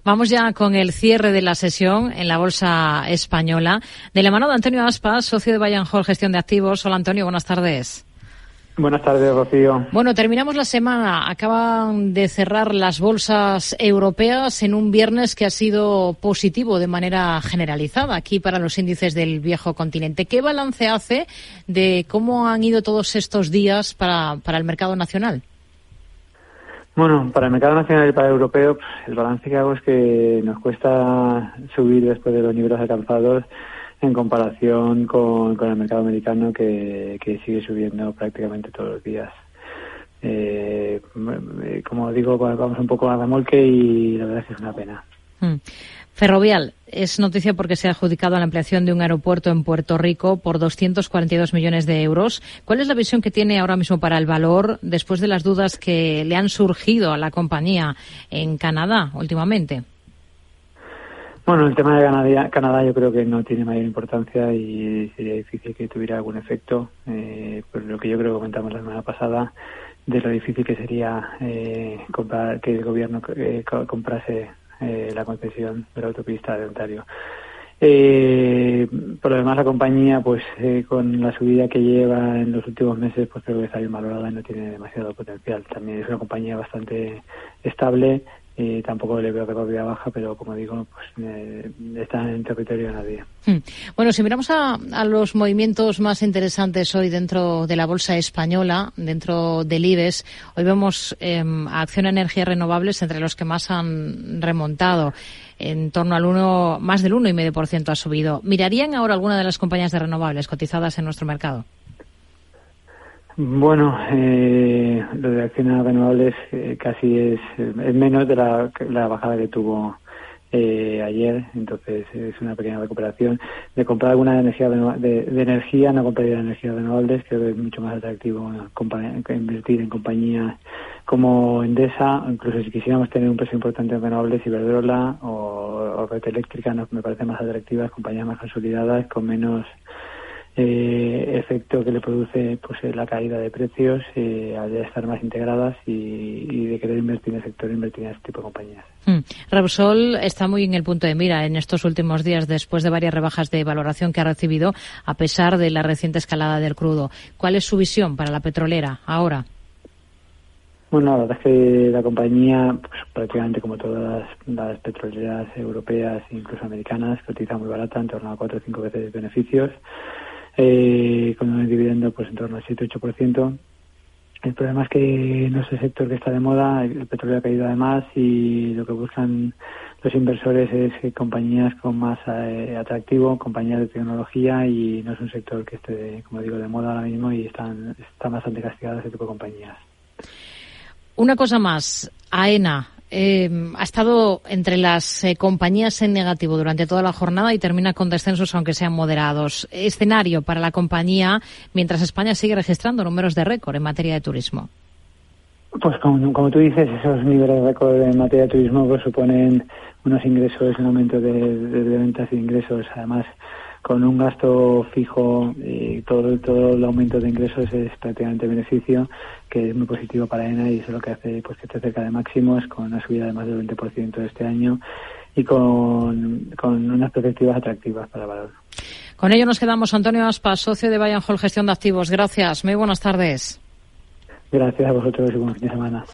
Vamos ya con el cierre de la sesión en la Bolsa Española. De la mano de Antonio Aspas, socio de Buy and Hold Gestión de Activos. Hola, Antonio, buenas tardes. Buenas tardes, Rocío. Bueno, terminamos la semana. Acaban de cerrar las bolsas europeas en un viernes que ha sido positivo de manera generalizada aquí para los índices del viejo continente. ¿Qué balance hace de cómo han ido todos estos días para el mercado nacional? Bueno, para el mercado nacional y para el europeo, el balance que hago es que nos cuesta subir después de los niveles alcanzados en comparación con el mercado americano que sigue subiendo prácticamente todos los días. Como digo, vamos un poco a remolque y la verdad es que es una pena. Ferrovial es noticia porque se ha adjudicado la ampliación de un aeropuerto en Puerto Rico por 242 millones de euros. ¿Cuál es la visión que tiene ahora mismo para el valor después de las dudas que le han surgido a la compañía en Canadá últimamente? Bueno, el tema de Canadá yo creo que no tiene mayor importancia y sería difícil que tuviera algún efecto, por lo que yo creo que comentamos la semana pasada, de lo difícil que sería que el gobierno comprase la concesión de la autopista de Ontario. Por lo demás, la compañía, pues con la subida que lleva en los últimos meses, pues creo que está bien valorada y no tiene demasiado potencial. También es una compañía bastante estable. Tampoco le veo capacidad baja, pero como digo, pues está en territorio de nadie. Bueno, si miramos a los movimientos más interesantes hoy dentro de la bolsa española, dentro del IBEX, hoy vemos a Acciona Energías Renovables entre los que más han remontado. En torno al más del 1,5% ha subido. ¿Mirarían ahora alguna de las compañías de renovables cotizadas en nuestro mercado? Bueno, lo de Acciona Renovables casi es menos de la bajada que tuvo ayer, entonces es una pequeña recuperación. De comprar alguna energía de energía, no compraría energías renovables, creo que es mucho más atractivo invertir en compañías como Endesa, incluso si quisiéramos tener un peso importante en renovables, Iberdrola o Red Eléctrica, me parecen más atractivas, compañías más consolidadas, con menos efecto que le produce pues la caída de precios al de estar más integradas y de querer invertir en el sector, invertir en este tipo de compañías. Repsol está muy en el punto de mira en estos últimos días después de varias rebajas de valoración que ha recibido a pesar de la reciente escalada del crudo. ¿Cuál es su visión para la petrolera ahora? Bueno, la verdad es que la compañía, pues prácticamente como todas las petroleras europeas e incluso americanas, cotiza muy barata, en torno a 4 o 5 veces beneficios. Con un dividendo pues en torno al 7-8%. El problema es que no es el sector que está de moda, el petróleo ha caído además y lo que buscan los inversores es compañías con más atractivo, compañías de tecnología y no es un sector que esté, como digo, de moda ahora mismo y están bastante castigadas ese tipo de compañías. Una cosa más, AENA. Ha estado entre las compañías en negativo durante toda la jornada y termina con descensos aunque sean moderados. Escenario para la compañía mientras España sigue registrando números de récord en materia de turismo. Pues como tú dices, esos niveles de récord en materia de turismo pues suponen unos ingresos, un aumento de ventas y ingresos, además con un gasto fijo y todo el aumento de ingresos es prácticamente beneficio, que es muy positivo para AENA y eso es lo que hace pues que esté cerca de máximos, con una subida de más del 20% este año y con unas perspectivas atractivas para el valor. Con ello nos quedamos. Antonio Aspas, socio de Buy and Hold Gestión de Activos. Gracias, muy buenas tardes. Gracias a vosotros y buen fin de semana.